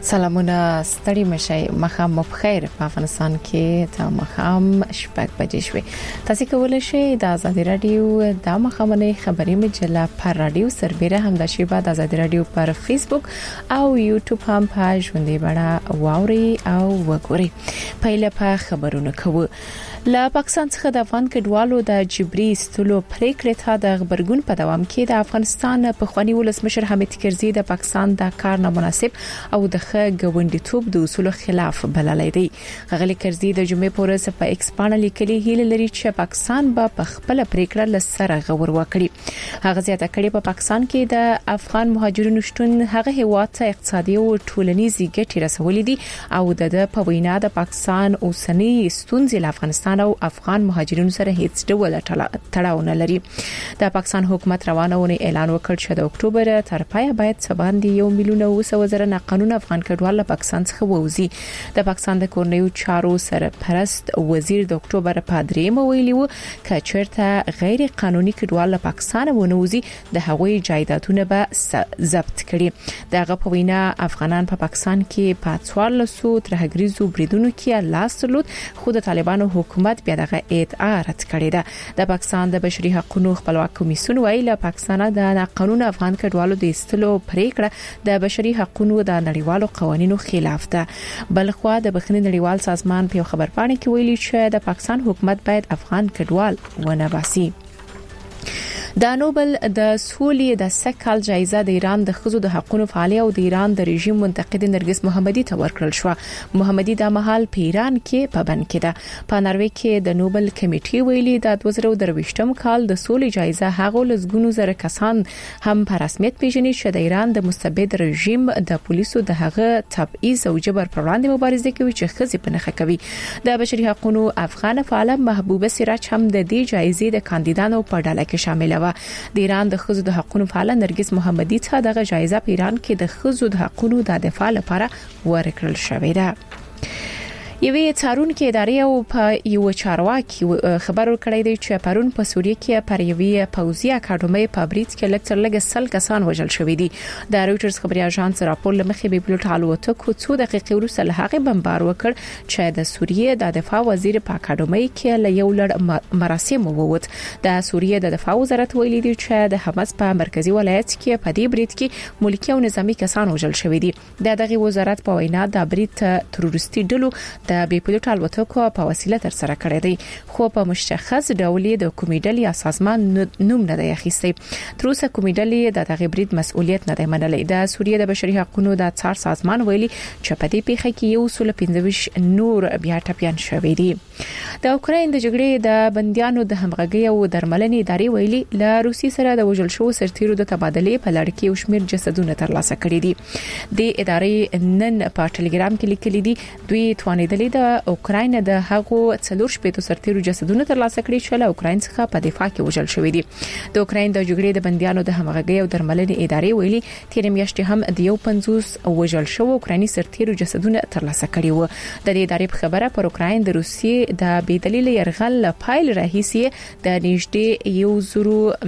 سلامونه ستړي مشي مخام بخیر په افغانستان کې ته مخام شپږ بجې شوي تاسو کولای شئ د آزادي رادیو د مخامنه خبري مجله پر رادیو سربېره هم د شیبه د آزادي رادیو پر فیسبوک او یوټیوب هم په ژوندۍ بڼه واوري او وګوري. پهله په خبرونه کوو. لا پاکستان څخه د افغان کډوالو د جبري استلو پریکړه ته د خبرګون په دوام کې د افغانستان په خواني ولسمشر حامد کرزي د پاکستان د کار نامناسب او د غونډیتوب د اصولو خلاف بللای دی. غلي کرزي د جمعې په ورځ په ایکس باندې لیکلي هیله لري چې پاکستان به په خپل پریکړه لسره غور وکړي. هغه زیاته کړي په پاکستان کې د افغان مهاجرینو شتون هغه هیواد ته اقتصادي او ټولنیزي ګټې رسولې دي او د په وینا د پاکستان اوسنی ستونزې له افغانستان او افغان مهاجرینو سره هیڅ ډول تړاو نه لري. د پاکستان حکومت روانونه اعلان وکړ چې د اکتوبر تر پایه باید سباندې 1,900,000 قانون افغان کډوال پاکستان څخه ووزي. د پاکستان د کورنیو چارو سرپرست وزیر د اکتوبر په 3 ویلي و چې چیرته غیر قانوني کډوال پاکستان ونوزي د هغوی جایدادونه به ضبط کړي. دغه په وینا افغانان په پاکستان کې په 1400 ترهګریزو بریدونو کې لاس درلود خو د طالبانو حکومت بیا دغه ادعا رد کړې ده. د پاکستان د بشري حقوقو خپلواک کمیسیون ویلي پاکستان د قانون افغان کډوالو د استلو پریکړه د بشري حقوقو د نړیوالو قوانینو خلاف ده. بلخوا د بخښنې نړیوال سازمان په خبرپاڼه کې ویلي چې د پاکستان حکومت باید افغان کډوال ونه باسي. د نوبل د سولې د سکهال جایزه د ایران د خزو د حقوقو فعال او د ایران د رژیم منتقد نرګس محمدي ته ورکړل شو. محمدي د مهال په ایران کې پابند کړه. په ناروې کې د نوبل کمیټې ویلي د 2023م کال د سولې جایزه هغه لزګونو زره کسان هم په رسمیت پیژني چې د ایران د مستبد رژیم د پولیسو د هغه تبعیض او جبر پر وړاندې مبارزه کوي چې خزي په نخښه کوي. د بشري حقوقو افغان فعال محبوبه سراج هم د دې جایزې د کاندیدانو په ډله کې شامل د ایران د خزو د حقوقو فعال نرګس محمدي ته دغه جایزه په ایران کې د خزو د حقوقو د دفاع لپاره ورکړل شوې ده. یوې څارون کې ادارې او په یو چارواکي خبر ورکړی دی چې پرون په سوریه کې پر یوې پوځي اکاډمۍ په بریټ کې لکټر لګ سل کسان وژل شوې دي. د رويټرز خبري اژانس راپور لمخې به پلوټ الوتکو 2 دقیقې وروسته له هغه بمبار وکړ چې د سوریه د دفاع وزیر په اکاډمۍ کې له یو لړ مراسم ووت. د سوریه د دفاع وزارت ویلي دی چې د حماس په مرکزی ولایت کې په دې بریټ کې ملکی او نظامی کسان وژل شوې دي. دغه وزارت په وینا د بریټ تروریستي ډلو د بي پلوټ الوتکو په وسیله تر سره کړی دی خو په مشخص ډول د کومیډل یا سازمان نوم نه دی اخیستی. تر اوسه کومیډل د دغه برید مسؤلیت نه دی منلی. د سوریه د بشري حقوقو د څار سازمان ویلي چې په دې پیښه کې 125 نور بیا ټپيان شوي دي. د اوکراین د جګړې د بنديانو د همغږي او درملنې ادارې ویلي له روسي سره د وژل شو سرتیرو د تبادلې په لړ کې شمیر جسدونه ترلاسه کړي دي. د ادارې نن په ټلګرام کې لیکلي دي دوی توانیدلې د اوکراین د هغو 4 شپېتو سرتیرو جسدونه ترلاسه کړي چې له اوکراین څخه په دفاع کې وژل شوی دي. د اوکراین د جګړې د بنديانو د همغږي او درملنې ادارې ویلي تیر میاشتې هم د 50 وژل شو اوکرایني سرتیرو جسدونه ترلاسه کړي وو. د دې ادارې په خبره پر اوکراین د روسیې د بيدلیل يرغل فایل راهیسي د نږدې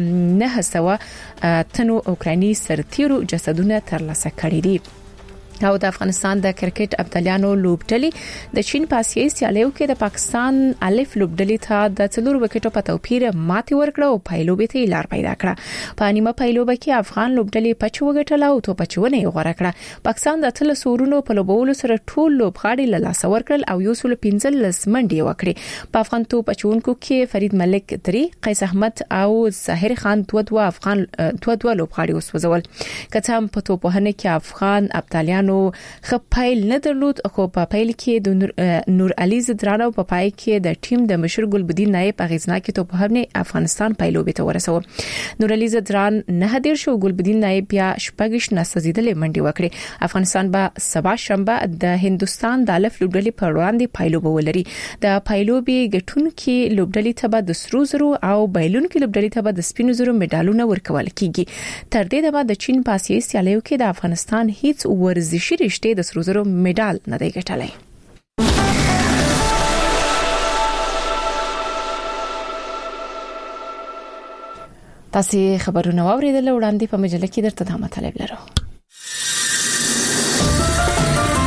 1900 تنو اوکرایني سرتیرو جسدونه ترلاسه کړي دي. او د افغانستان د کرکټ ابطالانو لوبډلې د چین په آسیایي سیالیو کې د پاکستان الف لوبډلې ته د 4 وکټو په توپیر ماتې ورکړه او پایلوبې ته لار پیدا کړه. په نیمه پایلوبه کې افغان لوبډلې په 4 وګټل او تو په 4 غوړه کړه. پاکستان د تل سورونو په لوبولو سره ټول لوبغاړي له لاس ورکړل او یو سل 15 منډي وکړي. په افغان توپ اچونکو کې فرید ملک 3 قیس احمد او ظاهر خان دوه افغان دوه لوبغاړي وسوځول. کته هم په توپوهنه کې افغان ابطالانو خپایل نه درلود خو په پایل کې د نور علي زدران او په پای کې د ټیم د مشر ګلبدین نایب اغیزناکي توپوهنه افغانستان پایلوبې ته ورسو. نور علي زدران نه هدیر شو ګلبدین نایب بیا شپږش نسزیدلې منډي وکړي. افغانستان به سبا شنبه د هندستان د الف لوبډلې په وړاندې پایلوب ولري. د پایلوبې ګټونکو لوبډلې ته به د سرو زرو او بایلونکو لوبډلې ته به د سپینو زرو مډالونه ورکول کیږي. تر دې د چین په آسیایي سیالیو کې د افغانستان هیڅ ورزشي رشته د سرو زرو مډال نه دی ګټلی. تاسو خبرونه واوریدل وړاندې په مجله کې درته دا مطلب لرو.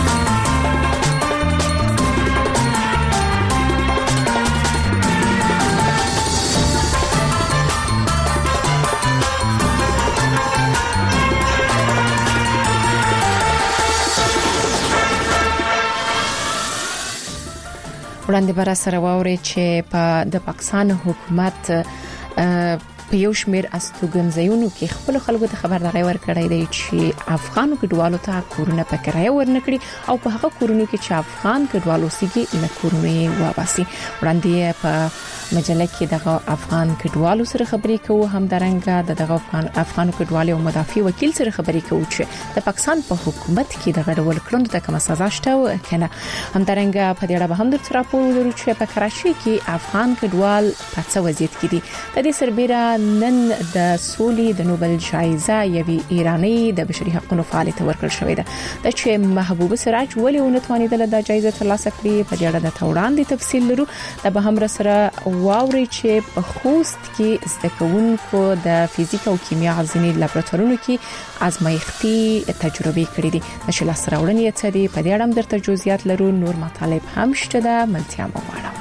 وړاندې بر سره واوري چې په د پاکستان حکومت په یو شمیر استوګنځایونو کې خپل خلکو ته خبرداري ورکړې ده چې افغانو کډوالو ته کورونه په کرایه ورنکړي او په هغه کورونو کې چې افغان کډوالو سيږي له کورونو واباسي. وړاندې په مجله کې دغه افغان کډوالو سره خبرې کوو، هم درنګ دغه افغان کډوالو او مدافع وکیل سره خبرې کوو چې د پاکستان په حکومت کې دغه ډول کړنو ته کومه سزا شته کنه. هم درنګ په دې اړه به هم درته راپور ورکړو چې په کراچي کې افغان کډوال په څه وضعیت کې دي. د دې سربېره نن د سولې د نوبل جایزه یوي ایرانی د بشري حقوقو فعال ته ورکړل شوې ده. د چې محبوب سراج ولې ونتوانیدل د جایزه ترلاسه کړي په دې اړه د توړاندې تفصیل لرو. د به هم سره واوري چې په خوست کې زده کوونکو د فزیک او کیمیا ځینې لابراتوارونو کې ازمایښتي تجربې کړې دي. د شل سراوړنې څه دي په دې اړه درته جزئیات لرو. نور مطالب هم شته د ملتیا مغواړم.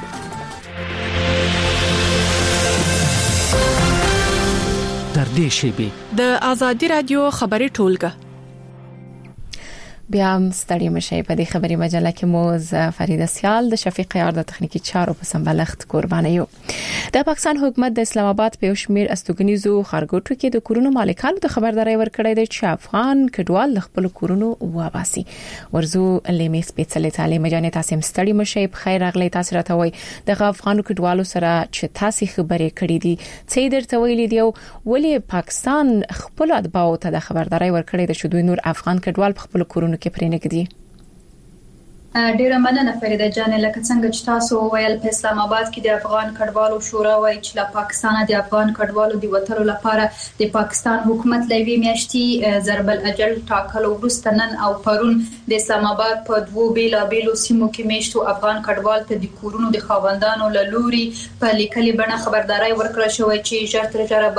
در دې شیبه د آزادی رادیو خبري ټولګه بیا هم ستړي مشي. په دې خبري مجله کې مو فریده سیال د شفیق یار د تخنیکی چارو په سمبلښت قرباني یو. د پاکستان حکومت د اسلام آباد په یو شمیر استوګنیزو خارګوټو کې د کورونو مالکانو ته خبرداري ورکړې ده چې افغان کډوال خپل کورونو واباسي. ورزو لیمې سپیڅلې تعلیم جنې تاسو ستړي مشي. په خیر اغلی تاسو راته وای د افغان کډوالو سره چې تاسو خبرې کړې دي څه درته ویلي دی ولې پاکستان خپل اتباعو ته د خبرداري ورکړې ده چې دوی نور افغان کډوال په خپل کورونو کې پرې نه کړي. ډیره مننه فریده جان. لکه څنګه چې تاسو ویل په اسلام آباد کې د افغان کډوالو شورا وایي چې له پاکستان د افغان کډوالو د وټرو لپاره د پاکستان حکومت لوي میاشتي ضرب الاجل ټاکلو وروسته نن او پرون د اسلام آباد په دوو بیلابیلو سیمو کې میشتو افغان کډوال ته د کورونو د خاوندانو له لوري په لیکلي بڼه خبرداري ورکړل شوې چې ژر تر ژره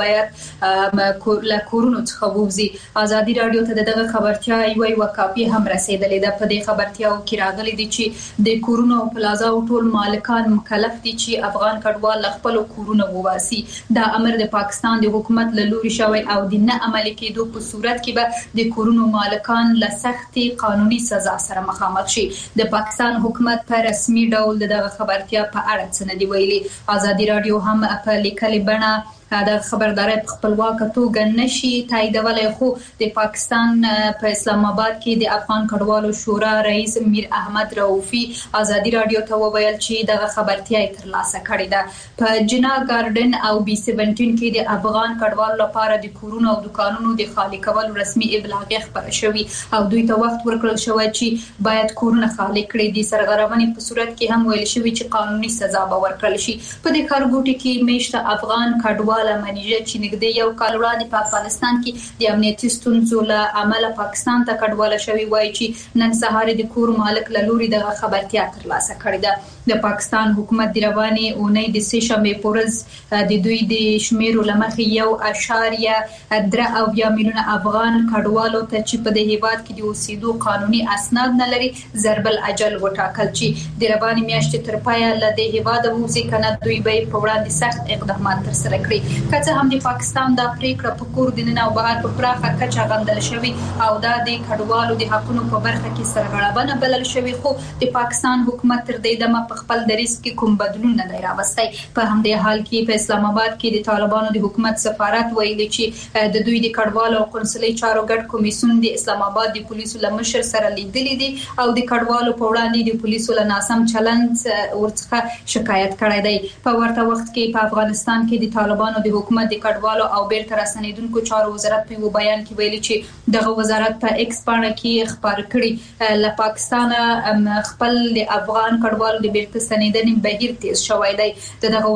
باید له کورونو څخه ووزي. آزادی رادیو ته دغه خبرتیا یو کاپی هم رسیدلې ده. په دې خبرتیاو کې راغلي دي چې د کورونو پلازا او ټول مالکان مکلف دي چې افغان کډوال خپل کورونه وواسي. دا امر د پاکستان د حکومت له لوري شوی او د نه عملي کېدو په صورت کې به د کورونو مالکان له سختي قانوني سزا سره مخامخ شي. د پاکستان حکومت په رسمي ډول دغه خبرتیا په اړه څه نه دی ویلي. آزادی رادیو هم په لیکلي بڼه دا خبرداري په خپلواک توګه نشي تاییدولای، خو د پاکستان په اسلام آباد کې د افغان کډوالو شورا رئیس میر احمد رؤفي آزادی رادیو ته وویل چې دغه خبرتیا ترلاسه کړې ده. په جنا ګارډن او بي 17 کې د افغان کډوالو لپاره د کورونو او دکانونو د خالي کولو رسمي ابلاغ خبره شوی او دوی ته وخت ورکړل شوی چې باید کورونه خالي کړي. د سرغړونې په صورت کې هم ویل شوی چې قانوني سزا به ورکړل شي. په دې خارګوټي کې میشته افغان کډوال منیجه چې نږدې یو کال وړاندې په افغانستان کې د امنیتي ستونزو له امله پاکستان ته کډواله شوی وایي چې نن سهار د کور مالک له لوري دغه خبرتیا ترلاسه کړې ده. د پاکستان حکومت د رواني اونۍ د سه شنبه پورز د دوی د شمیرو لمخې 1.3 میلیونه افغان کډوالو ته چې په دې هیواد کې د اوسېدو قانوني اسناد نه لري ضرب الاجل وټاکل چې د رواني میاشتې تر پایه له دې هیواد ووځي کنه دوی به په وړاندې سخت اقدامات ترسره کړي. کله هم د پاکستان د پریکړه په کور د نه او بهر په پراخه کچه غندل شوی او دا د کډوالو د حقوقو په برخه کې سرغړونه بلل شوی، خو د پاکستان حکومت تر دې دمه په خپل دریځ کې کوم بدلون نه دی راوستی. په همدې حال کې په اسلام آباد کې د طالبانو د حکومت سفارت ویلي چې د دوی د کډوالو او قونسلي چارو ګډ کمیسیون د اسلام آباد د پولیسو له مشر سره لیدلې دي او د کډوالو په وړاندې د پولیسو له ناسم چلند ورڅخه شکایت کړی دی. په ورته وخت کې په افغانستان کې د طالبانو د حکومت د کډوالو او بیرته راستنیدونکو چارو وزارت په بیان کې ویلي چې دغه وزارت په ایکس باندې کې خبر کړی له پاکستان خپل د افغان کډوالو د بیرته ستنیدنې بهیر تیز شوی دی. دغه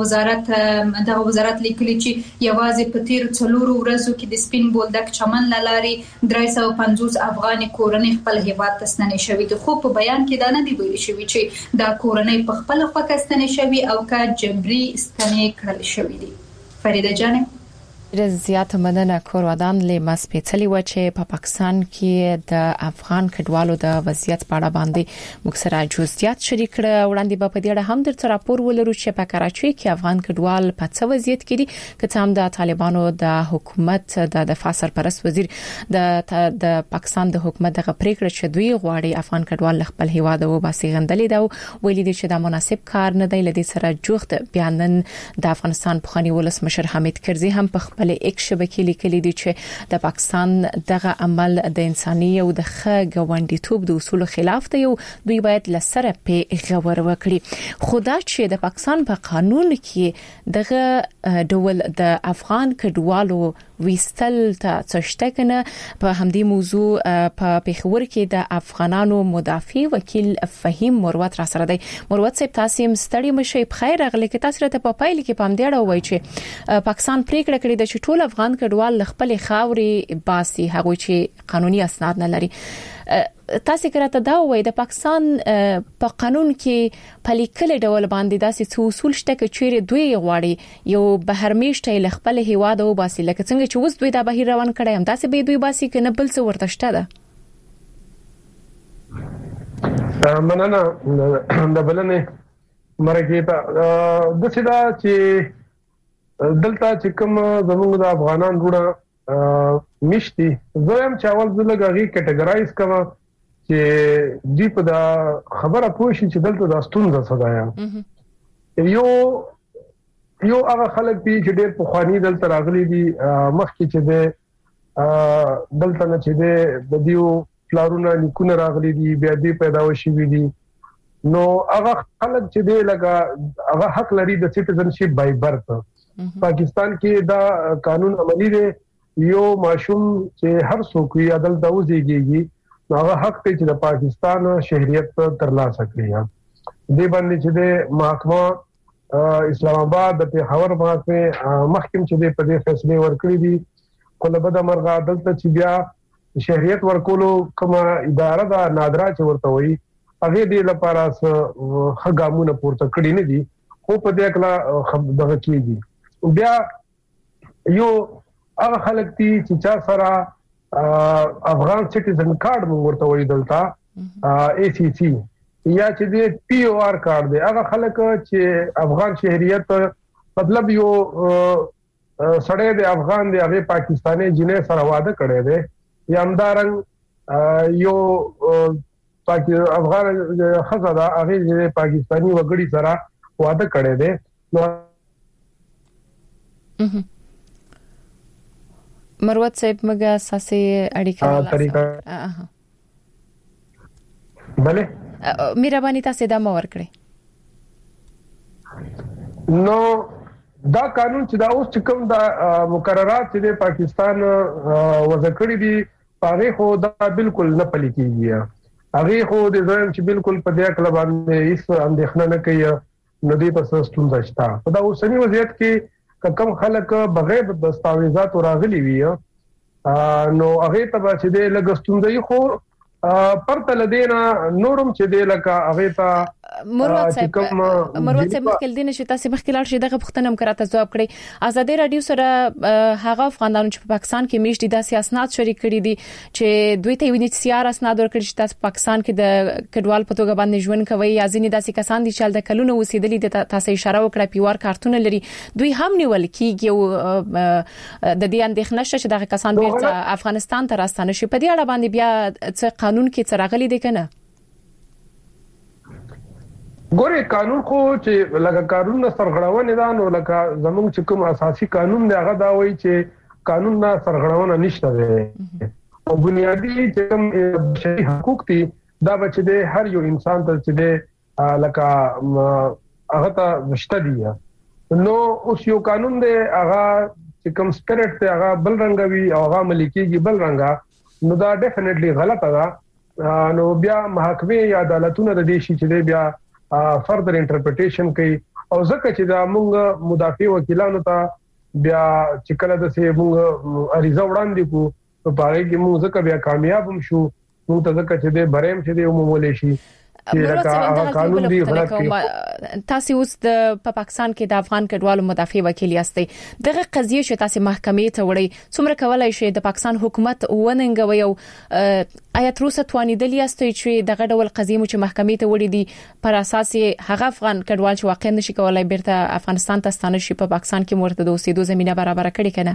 وزارت لیکلي چې یوازې په تیر 4 ورځو کې د سپین بولدک چمن لاري 350 افغان کورنۍ خپل هیواد ته ستنې شوې دي، خو په بیان کې دا نه دی ویل شوی چې دا کورنۍ په خپل خوا کې ستنې شوې او کا جبري ستنې کړل شوې دي. فریده جان زیات مننه کورودان له مسپېڅلې و چې په پاکستان کې د افغان کډوالو د وضعیت په اړه باندې موږ سره جزئیات شریک کړه. وړاندې په دې اړه هم درته راپور ولرو چې په کراچۍ کې افغان کډوال په څه وضعیت کې دي، که څه هم د طالبانو د حکومت د دفاع سرپرست وزیر د پاکستان د حکومت د پریکړه چې دوی غواړي افغان کډوال خپل هیواد او باسي غندلې دا ویلي دي چې دا مناسب کار نه دی. لدې سره جوخت بیانن د افغانستان پخوانی ولسمشر حمید کرزي هم په بل یک شبکې لیکلي دي چې د پاکستان دغه عمل د انساني او د غونډیتوب د اصول خلاف دی او دوی باید لسره په غور وکړي. خدا چې د پاکستان په قانون کې دغه ډول د افغان کډوالو ویستل ته څشته کنه. په همدې موضوع په پیښور کې د افغانانو مدافع وکیل فهیم مروت را سره دی. مروت صاحب تاسو هم ستړي مشي په خیر اغلی کې تاسو ته په پایل کې پام دی راوي چې پاکستان پریکړه کړې ده چې ټول افغان کډوال خپل خاوري باسي هغه چې قانوني اسناد نه لري. تاسو کړه دا وایي د پاکستان په قانون کې په لیکل ډول باندې داسې څو اصول شته چې چیرې دوی غواړي یو بهرمیشته خپل هیواد او باسي لکه څنګه چې اوس دوی د بهیر روان کړي هم داسې به دوی باسي کنه بل څه ورته شته ده. مننه د بلنه مرګه ته د سیدا چې دلته چې کوم زموږ د افغانان ګوره مشتي زویم چې اول زلګه غي کټګورایز کما چې دی په دا خبره پوښي چې دلته د ستونزه صدایا یو هغه خلک دي چې ډېر په خواني دلته راغلي دي مخکې چې دلته نه چې د دیو فلارونه لیکونه راغلي دي بیا دې پیدا وشي دي نو هغه خلک چې دی لګه هغه حق لري د سټیزنشپ بای برث. پاکستان کې دا قانون عملی دی یو ماشوم چې هر څوک یې عدل داوځيږي هغه حق ته چې د پاکستان شهريت ترلاسه کړي. دې باندې چې د محکمه اسلام آباد د پیښور محکمه محکم چې د په دې فیصله ورکړي دي کله به د مرغ عدالت چې بیا شهريت ورکولو کومه اداره دا نادره چې ورته وي هغه دې لپاره خګامونه پورته کړی نه دي خو په دې کله دغه کېږي. بیا یو هغه خلک دي چې چا سره افغان سټیزن کارت موږ ورته وایي دلته ACC یا چې د POR کارت دی هغه خلک چې افغان شهريت مطلب یو سړی د افغان دی هغه پاکستاني جنې سره واده کړی دی یا همدارنګ یو افغان خزاده هغه د پاکستاني وګړي سره واده کړی دی. مروت صاحب مګه اساسي اړیکه بله مهرباني تاسو دا مور کړی. نو دا قانون چې دا اوس کوم دا مقررات چې د پاکستان وضع کړی دي هغه خو دا بالکل نه پلي کیږي. هغه خو د ځان چې بالکل په دې کله باندې هیڅ اندېښنه نه کوي نو دې په ستونزه شته. په دا اوسنی وضعیت کې کم خلک بغیر دستاویزات راغلي وي نو هغه ته چې د لګستوندې خو پرته لدینا نورم چې د لکه هغه ته مروت صاحب مخکې دینه چې تاسو مخکې لاړ شي دغه پوښتنه مکرته جواب کړئ. آزادي رادیو سره هغه افغانانو چې په پاکستان کې میشتي د سیاست شریک کړي دي چې دوی ته ویني سیار اسناد ورکړي چې تاسو پاکستان کې د کډوال په توګه باندې ژوند کوي یا ځینې داسې کسان دي چې د کلونو اوسېدلي دي تاسو اشاره وکړه پیوار کارتونه لري دوی هم نیول کیږي او د دې اندېښنه شته چې دغه کسان بیرته افغانستان ته راستانه شي. په دې اړه باندې بیا څه قانون کې څرغلي دي کنه؟ ګوره قانون خو چې لکه قانون سرغړونه ده نو لکه زموږ چې کوم اساسي قانون دی هغه دا وایي چې قانون نه سرغړونه نشته ده او بنیادی چې کوم بشري حقوق دي دا بچ دي هر یو انسان ته چې دي لکه هغه ته مشته دي. نو اوس یو قانون دی هغه چې کوم سپیرټ ته هغه بل رنګوي او هغه ملکیږي بل رنګا نو دا ډیفینټلی غلطه ده. نو بیا محکمه یا عدالتونه د دې شي چې بیا فردر انټرپریټیشن کوي او ځکه چې دا موږ مدافع وکیلانو ته بیا چې کله د سه موږ اړیزه وړاندې کو په پاره کې موږ ځکه بیا کامیاب هم شو موږ ته ځکه چې د بریم چې د عمومي شي چې قانون دی غلط کوي. تاسو اوس د پاکستان کې د افغان کډوالو مدافع وکیل یاستئ. دغه قضیه چې تاسو محکمې ته وړي څومره کولای شي د پاکستان حکومت وننګوي او آیا تر اوسه توانیدل یاستئ چې دغه ډول قضیه چې محکمې ته وړي دي پر اساس هغه افغان کډوال چې واقع نشي کولای بیرته افغانستان ته ستانه شي په پاکستان کې مرته د اوسېدو زمينه برابر کړي کنه؟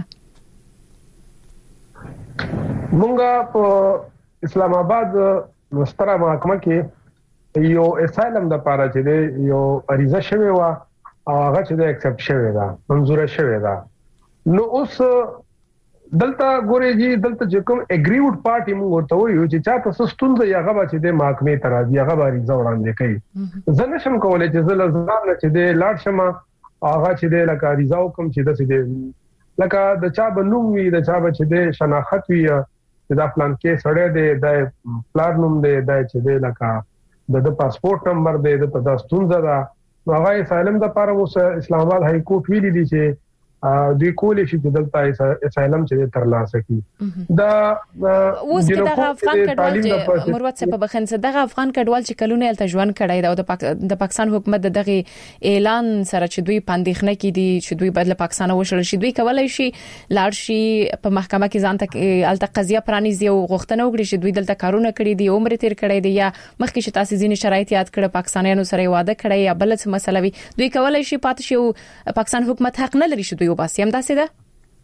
مونږه په اسلام آباد مستره محکمه کې یو اسایلم د پاره چې دی یو اریزه شوی و او هغه چې د اکسپټ شوی دا منزور شوی دا. نو اوس دلته ګورېږي دلته چې کوم اګریوډ پارټي موږ ورته وایو چې چا تاسو ستونزه یغه به چې د محکمې تر راځي هغه به اریزه وړاندې کوي. زه نشم کولای چې زه لزان چې د لاړ شم هغه چې د لکه اریزه وکم چې د سې لکه د چا بنوم وي د چا به چې د شناخت وي دا پلان کې سړی دی د پلان نوم دی د چې دی لکه د پاسپورت نمبر دی د تداستون زده هغه اسایلم د لپاره اوس اسلام آباد های کورټ ویلي دي چې دوی کولې شي چې دلته اسایلم چې ترلاسه کړي. دا اوس دغه افغان کډوال مروت څخه بخنځ دغه افغان کډوال چې کلونه الته ژوند کړی دا د پاکستان حکومت دغه اعلان سره چې دوی پاندېخنه کې دي چې دوی بدله پاکستان وشل شي دوی کولای شي لاړ شي په محکمه کې ځان ته الته قضیه پرانیزي او غوښتنه وکړي چې دوی دلته کارونه کړی دي عمر تیر کړی دی یا مخکې چې تاسو ځینې شرایط یاد کړو پاکستانیانو سره واده کړی یا بل څه مسله وي دوی کولای شي پاتې شي پاکستان حکومت حق نه لري چې دوی وباسي هم داسې ده.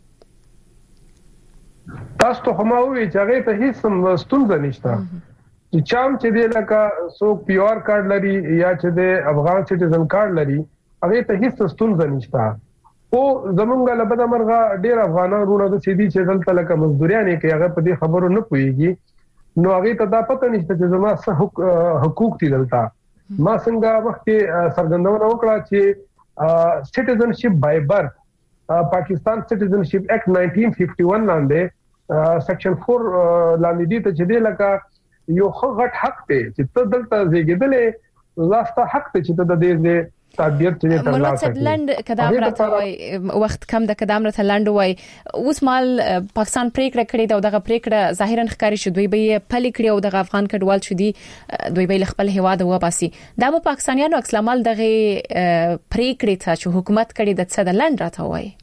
تاسو ته هم وایي چې هغه ته هیڅ ستونزه نشته چې چام چې دی لکه سو پی آر کارت لري یا چې د افغان سټیزن کارت لري هغه ته هیڅ ستونزه نشته. او زمونږ له بده مرغه ډیر افغانان ورونه د سیدی چې دلته لکه مزدوريانه کې هغه په دې خبرو نه پويږي نو هغه ته دا پته نشته چې زما څه حقوق دي دلته. ما څنګه وخت سرګندونه وکړه چې سټیزنشپ بای برث پاکستان سټیزنشپ ایکټ 1951 لاندې سیکشن 4 لاندې دي ته چې دی لکه یو غټ حق دی چې ته دلته زیږیدلې لاسته حق ته چې ته د دې تابعیت چې ترلاسه کړې. لند کدام راته وای وخت کم د کدام راته لند وای اوس مال پاکستان پریکړه کړې دا دغه پریکړه ظاهرا ښکاری شو دوی به پلي کړی او دغه افغان کډوال شو دي دوی به خپل هواد و باسي دا په پاکستانیانو اکسلامال دغه پریکړه ته چې حکومت کړی د څه د لند راته وای.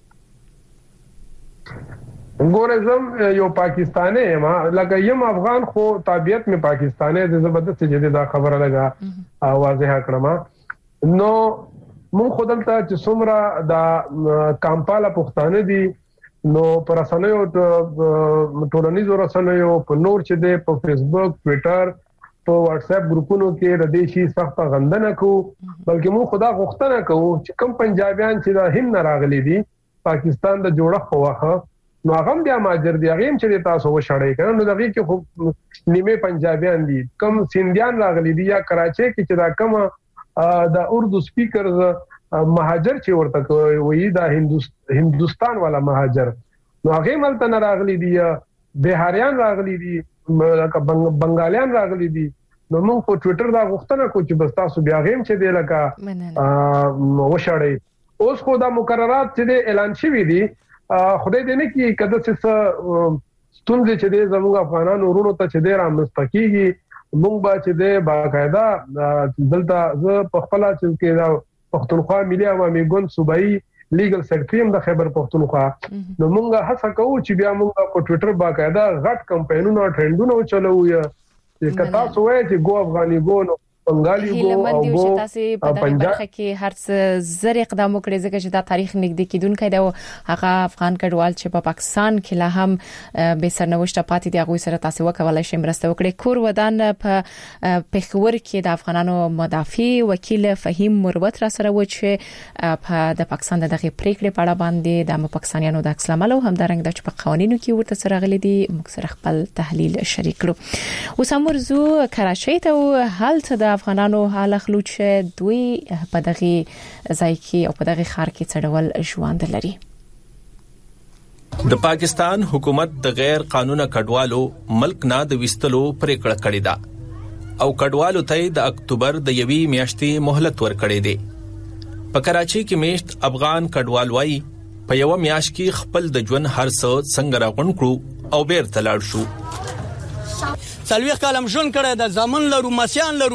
ګورزم یو پاکستانی ما لکه یم افغان خو تابعیت می پاکستانی د زبردست جدي دا خبره لګه واضح کړم نو مون خدلته چې څومره د کامپالا پښتانه دي نو پر اسانه ټولنیزو رسنیو په نور چې د په فیسبوک ټوئیټر په واتس اپ ګروپونو کې د دیشي سخت غندنه کو بلکې مون خدا غوښتنه کوو چې کم پنجابیان چې د هند راغلي دي پاکستان د جوړه خواخه نو هغه بیا ماجر دی هغه چې تاسو وشړې کړه نو دغه کې خو نیمه پنجابیان دي کم سیندیان راغلي دي یا کراچي کې چې دا کم د اردو سپیکرز مهاجر چې ورته وایي دا هندوستان والا مهاجر نو هغه ملته نه راغلي دي بهاریان راغلي دي بنگالیان راغلي دي نو موږ په ټوئیټر دا غوښتنه کوو چې بس تاسو بیا غیم چې دی لکه وشړې اوس خو دا مقررات چې اعلان شوي دي خدای دې نه کې کده څه ستونزې چې د زموږ افغانانو ورونو ته چې د رامستقيږي موږ به چې د باقاعده دلته ز په خپل چې دا پښتونخوا ملي عوامي ګوند صوبایي لیګل سیکریټری د خیبر پښتونخوا نو موږ هڅه کوو چې بیا موږ په ټوئیټر باقاعده غټ کمپاینونه ټرندونه چلوو چې کتا سوې چې ګو افغاني ګو نو بنگالي ګو او ګو په برخه کې هر څه زر اقدام وکړي ځکه چې دا تاریخ نږدې کیدونکې دا هغه افغان کډوال چې په پاکستان کې لا هم به سرنوشت پاتې دي هغه سره تاسو وکولای شئ مرسته وکړي. کور ودان په پېښور کې د افغانانو مدافع وکیل فهیم مروت را سره و چې په د پاکستان دغه پریکړې په اړه باندې د پاکستانیانو د اکسلاملو هم درنګ د په قوانینو کې ورته سره غلي دي موږ سره خپل تحلیل شریک کړو. اوس امرزو کراچۍ ته حالت د افغانانو حال خلوت شه دوی په دغه ځای کې او په دغه ښار کې څډول ژوند لري. د پاکستان حکومت د غیر قانوني کډوالو ملک نه د وستلو پریکړه کړې ده او کډوالو ته د اکتوبر د یوې میاشتې مهلت ورکړې ده. په کراچۍ کې میشت افغان کډوال وایي په یو میاشت کې خپل د ژوند هر څه څنګه راغون کړو او بیرته لاړ شو. سلوي کلم ژوند کړه د ځمن لرو مسیان لرو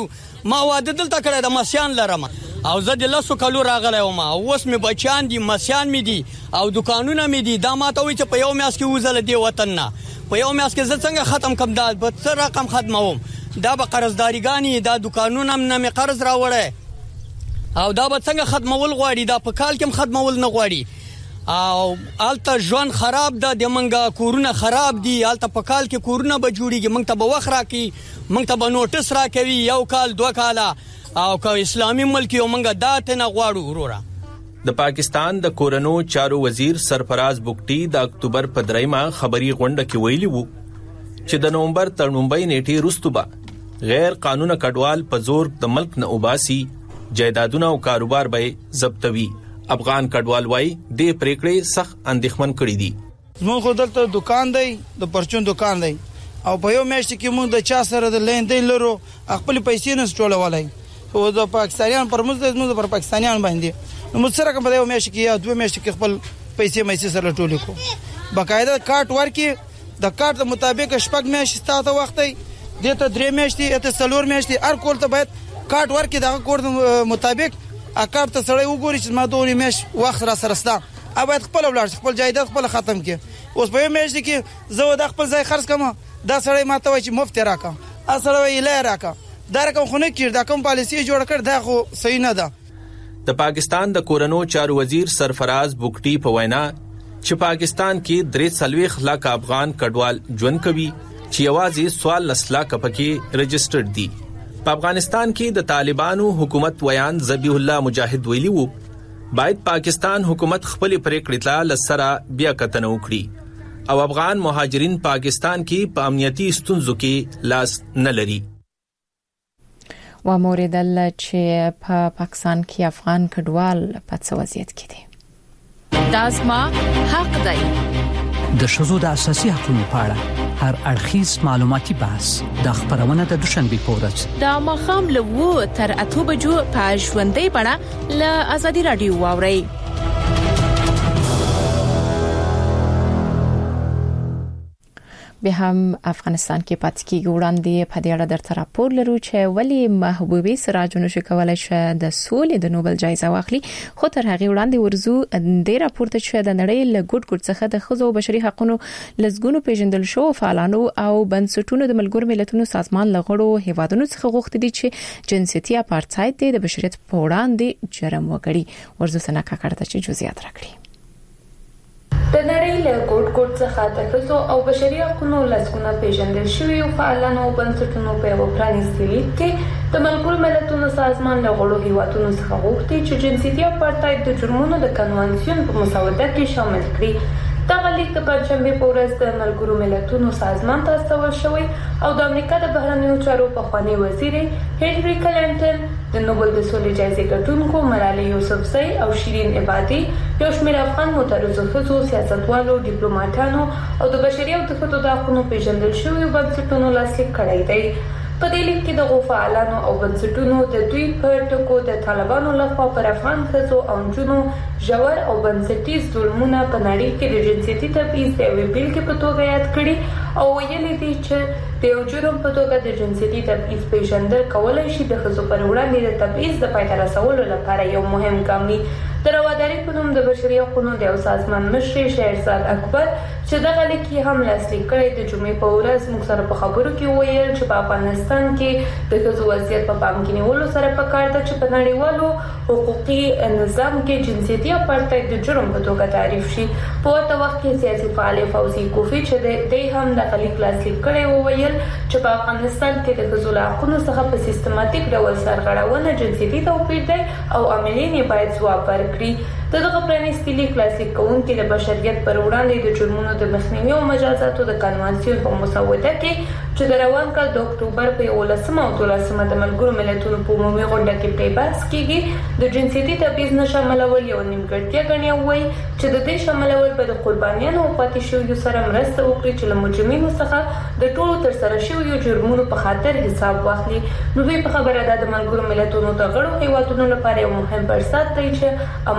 ما واده دلته کړی د مسیان لرم او زه د لاسو کلو راغلی وم اوس مې بچیان دي مسیان مې دي او دکانونه مې دي دا ماته وایي چې په یو میاشت کې وځله دې وطن نه په یو میاشت کې زه څنګه ختم کم دا به څه رقم ختموم دا به قرضداریګانې دا دکانونه نه مې قرض راوړی او دا به څنګه ختمول غواړي دا په کال کې هم ختمول نه غواړي او الته ژوند خراب ده د منګه کورونه خراب دي الته په کال کې کورونه به جوړیږي موږ ته به وخت راکړي موږ ته به نوټس راکوي یو کال 2 کاله او که اسلامي ملک یو منګه داته نه غواړو وروره د پاکستان د کورونو چارو وزیر سرفراز بوګټي د اکتوبر په 3 خبري غونډه کې ویلي وو چې د نومبر تر 9 نیټې وروسته به غیر قانوني کډوال په زور د ملک نه وباسي جایدادونه او کاروبار به ضبطوي افغان کډوال وای د پریکړې سخت اندېښمن کړی دي موږ خو دلته دکان دی د پرچون دکان دی او په یو میاشت کې موږ د چا سره د لین دی لرو خپل پیسې نه ټولولای او د پاکستانیان پر موږ پر پاکستانیان باندې نو موږ سره کوم په یو میاشت کې یا 2 میاشت کې خپل پیسې مېسې سره ټولې کو باقاعده کارت ورکي د کارت مطابق شپږ میاشتې تاسو وخت دی دته 3 میاشتې اته 4 میاشتې هر کول ته باید کارت ورکي د کورت مطابق اکار ته سړی وګوري چې ما دوه میش وخت را سره ستا اوبه خپل ولر خپل جایداد خپل ختم کې اوس په میش کې زه د خپل ځای خرڅ کما دا سړی ماته وای چې مفت راکا اصل وی لا راکا دا رقم خو نه کړ دا کوم پالیسی جوړ کړ دا خو صحیح نه ده د پاکستان د کورونو چارو وزیر سرفراز بوګټي په وینا چې پاکستان کې 3 لک افغان کډوال ژوند کوي چې یوازې 14 لک پکې رجسټرډ دي په افغانستان کې د طالبانو حکومت ویان ذبیح الله مجاهد ویلی وو باید پاکستان حکومت خپل پریکړې ته لسره بیا کتنه وکړي او افغان مهاجرین پاکستان کې په امنیتي ستونزو کې لاس نه لري و موریدل چې په پاکستان کې افغان کډوال په څه وضعیت کې دي دا زما حق دی د شذو د اساسي حقوقو په اړه هر اړخیز معلوماتي بحث د خبرونه د دوشنبه پورز د مخام له تر 8 بجو په ژوندۍ بڼه له ازادي رادیو واوري به هم افغانستان کې پاتې کېږي وړاندې په دې اړه درته راپور لرو چې ولی محبوبي سراج نوشي کولای شي د سولې د نوبل جایزه واخلي خو تر هغه وړاندې ورزو د راپورته چې د نړۍ له ګډ څخه د خزو بشري حقوقو لزګونو پیژندل شو فعالانو او بنسټونو د ملګرو ملتونو سازمان لغړو هیوادونو څخه غوښتي دي چې جنسيتي اپارټاید د بشریت په وړاندې جرم وکړي ورزو سنا کاکړه چې جزئیات راکړي د نړۍ له ګډ څخه د ښځو او بشري حقوقو لاسونه پیژندل شوی او فعالانو او بنسټونو په یو پرانیستي لیک کې د ملګرو ملتونو سازمان له غړو هیوادونو څخه غوښتي چې جنسيتي اپارټاید د جرمونو د کنوانسیون په مسوده کې شامل کړي دغه لیک د پنځمبه په ورځ د ملګرو ملتونو سازمان ته استول شوی او د امریکا د بهرنیو چارو پخوانی وزیر هنري کلنټن د نوبل د سولې جایزې ګټونکو ملالۍ یوسفزۍ او شیرین عبادي یو شمېر افغان معترضو ښځو سیاستوالو ډیپلوماټانو او د بشري او د ښځو د حقوقو پیژندل شویو بنسټونو لاسلیک کړی دی په دې لیک کې د غوفعالانو او بنسټونو د دوی په ټکو د طالبانو لخوا پر افغان ښځو او نجونو ژور او بنسټیز ظلمونه په نړۍ کې د جنسيتي تبعیض د یوې بیلګې په توګه یاد کړي او ویلي دي چې د یو جرم په توګه د جنسيتي تبعیض پیژندل کولای شي د ښځو پر وړاندې د تبعیض د پای ته رسولو لپاره یو مهم ګام وي د رواداري په نوم د بشري حقوقو د یو سازمان مشر شهرزاد اکبر چې دغه لیک هم لاسلیک کړی د جمعې په ورځ موږ سره په خبرو کې ویل چې په افغانستان کې د ښځو وضعیت په پام کې نیولو سره پکار ده چې په نړیوالو حقوقي نظام کې جنسيتي اپارټاید د جرم په توګه تعریف شي په ورته وخت کې سیاسي فعال فوزي کوفی چې د هم د لیک لاسلیک کړی ویل چې په افغانستان کې د ښځو له حقوقو څخه په سیستماتیک ډول سرغړونه جنسيتي توپیر دی او عاملین باید ځواب ورکړي دغه پرانیستي لیک لاسلیک کوونکي د بشریت پر وړاندې د جرمونو د مخنیوي او مجازاتو د کنوانسیون په مسوده کې چې د روان کال د اکتوبر په 11 او 12 د ملګرو ملتونو په عمومي غونډه کې پرې بحث کیږي د جنسيتي تبعیض نه شاملول یو نیمګړتیا ګڼي وایي چې د دې شاملول په د قربانیانو او پاتې شویو سره مرسته وکړي چې له مجرمینو څخه د ټولو تر سره شویو جرمونو په خاطر حساب واخلي نو دوی په خبره ده د ملګرو ملتونو د غړو هیوادونو لپاره یو مهم فرصت دی چې عمل وکړي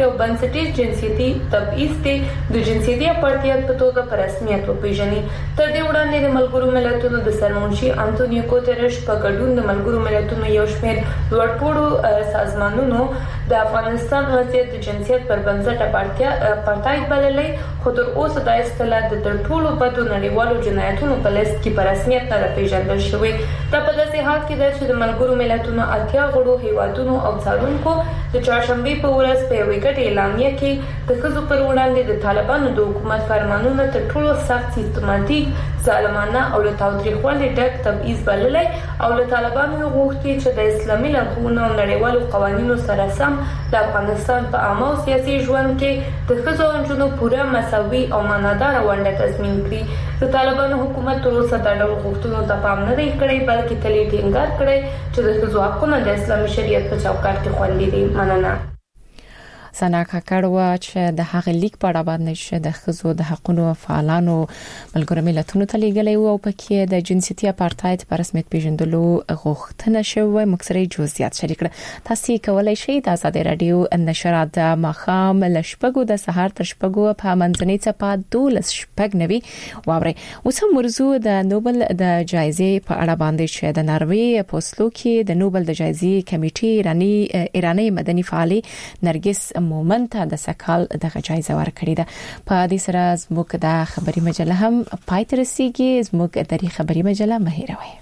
یو بنسټیز جنسيتي تبعیض ته د جنسيتي اپارټایډ په توګه په رسمیت وپیژني. تر دې وړاندې د ملګرو ملتونو د سرمنشي انټونیو ګوتریش په ګډون د ملګرو ملتونو یو شمېر لوړپوړو سازمانونو د افغانستان وضعیت د جنسیت پر بنسټ اپارټایډ بللی، خو تر اوسه دا اصطلاح د تر ټولو بدو نړیوالو جنایتونو په لیست کې په رسمیت نه پیژندل شوی. دا په داسې حال کې ده چې د ملګرو ملتونو 80 غړو هیوادونو او څارونکو د چهارشنبې په ورځ په یوه ګډه اعلامیه کې د ښځو پر وړاندې د طالبانو د حکومت فرمانونه تر ټولو سخت سیستماتیک، ظالمانه او له تاوتریخوالي ډک تبعیض بللی او له طالبانو غوښتي چې د اسلامي لارښوونو او نړیوالو قوانینو سره سم د افغانستان په عامه او سیاسي ژوند کې د ښځو او نجونو پوره مساوي او معناداره ونډه تضمین کړي. د طالبانو حکومت تر اوسه د ډول غوښتنو ته پام نه دی کړی، بلکې تل یې ټینګار کړی چې د ښځو حقونه د اسلامي شریعت په چوکاټ کې خوندي دي. مننه. سنا کاکړوا چې د هغه لیک په اړه باندې چې د ښځو د حقوقو فعالانو ملګرو ملتونو ته لیږلی او پکې د جنسيتي اپارټایډ په رسمیت پیژندلو غوښتنه شوې، مکسري جزئیات شریک کړه. تاسو کولای شئ د آزادۍ رادیو نشرات د مخام لشپګو د سهار تر شپګو په منځنۍ چپا 12:09 واوري. اوس هم موضوع د نوبل د جایزې په اړه باندې چې د ناروې په اوسلو کې د نوبل د جایزې کمیټې ایرانی مدني فعالي نرګس مومن ته د سکال دغه جایزه ورکړې ده. په دې سره زموږ د خبري مجله هم پای ته رسیدي. زموږ د خبري مجله مهیروي.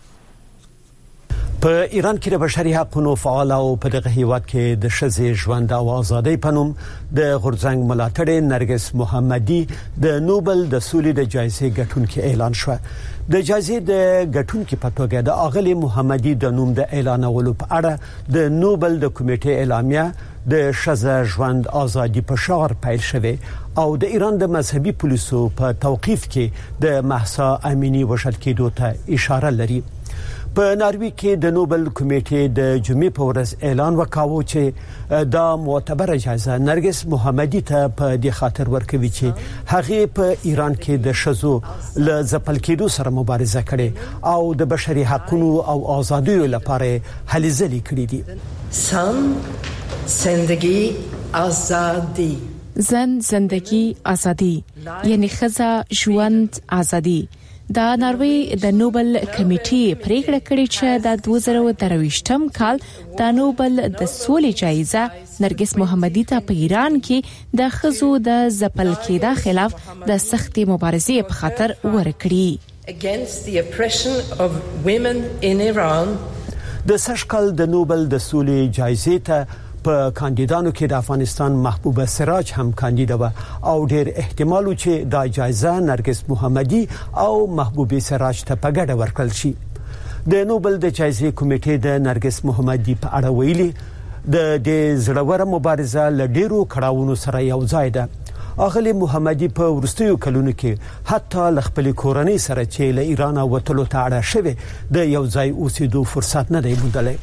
په ایران کې د بشري حقوقو فعال او په دغه هیواد کې د ښځې ژوند او ازادۍ په نوم د غورځنګ ملاتړ نرګس محمدي د نوبل د سولې د جایزې ګټونکي اعلان شو. د جایزې د ګټونکي په توګه د اغلی محمدي د نوم د اعلانولو په اړه د نوبل د کمیټې اعلامیه د ښځې ژوند ازادي په شعار پیل شوه او د ایران د مذهبي پولیسو په توقیف کې د مهسا امینی وژل کېدو ته اشاره لري. په ناروې کې د نوبل کمیټې د جمعې په ورځ اعلان وکاوه چې دا معتبره جایزه نرګس محمدي ته په دې خاطر ورکوي چې هغه په ایران کې د ښځو له ځپل کېدو سره مبارزه کړې او د بشري حقوقو او ازادیو لپاره هلې ځلې کړې دي. زندگی آزادی، زندگی آزادی یعنی ښځه ژوند آزادي. د ناروې د نوبل کمیټې پریکړه کړې چې د 2023م کال د نوبل د سولې جایزه نرګس محمدي ته په ایران کې د ښځو د ځپل کېدا خلاف د سختې مبارزې په خاطر ورکړي. against the oppression of women in Iran. د سشکل د نوبل د سولې جایزې ته په کاندیدانو کې د افغانستان محبوبه سراج هم کاندیدا و او ډېر احتمال چې دا جایزه نرګس محمدي او محبوبه سراج ته په ګډه ورکړل شي. د نوبل د جایزې کمیټې د نرګس محمدي په اړه ویلي د زړور مبارزه ل ډیرو کړهونو سره یو ځای ده. اغلی محمدي په ورستیو کلونو کې حتی ل خپل کورنۍ سره چې له ایران وتلو ته اړه شوه د یو ځای اوسېدو فرصت نه دی موندلی.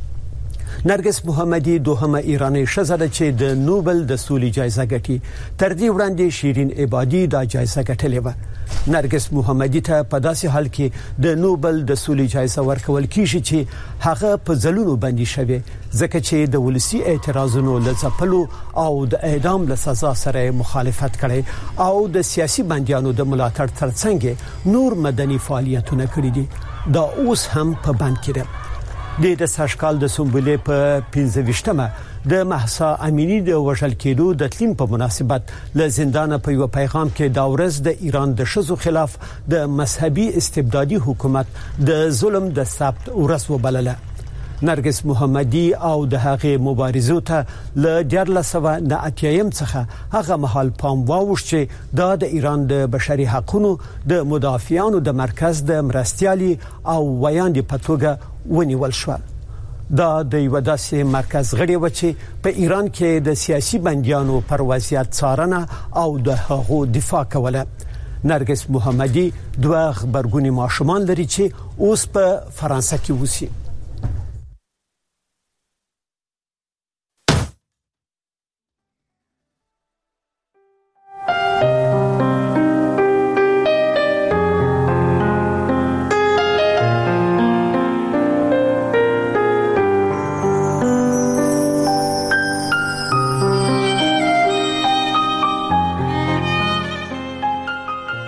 نرګس محمدي دوهمه ایرانی ښځه ده چې د نوبل د سولې جایزه ګټي. تر دې وړاندې شیرین عبادي دا جایزه ګټلې و. نرګس محمدي ته په داسې حال کې د نوبل د سولې جایزه ورکول کیږي چې هغه په ځلونو باندې شوی ځکه چې د ولسی اعتراضونو لځپلو او د اعدام له سزا سره مخالفت کړي او د سیاسي بنديانو د ملاتړ ترڅنګ نور مدني فعالیتونه کړي دي. دا اوس هم په بند کې ده. د سشکال د سمبولې په 15مه د مهسا امینی د وژل کېدو د تلین په مناسبت له زندان په یو پیغام کې دا ورځ د ایران د ښځو خلاف د مذهبي استبدادي حکومت د ظلم د ثبت ورځ وبلله. نرګس محمدي او د هغې مبارزو ته له 1980 څخه هغه مهال پام واوښت چې دا د ایران د بشري حقوقو د مدافعانو د مرکز د مرستيالي او ویاندې په توګه ونیول شو. دا د یو داسې مرکز غړي و چې په ایران کې د سیاسي بنديانو پر وضعیت څارنه او د هغو دفاع کوله. نرګس محمدي دوه خبرګونی ماشومان لري چې اوس په فرانسه کې اوسي.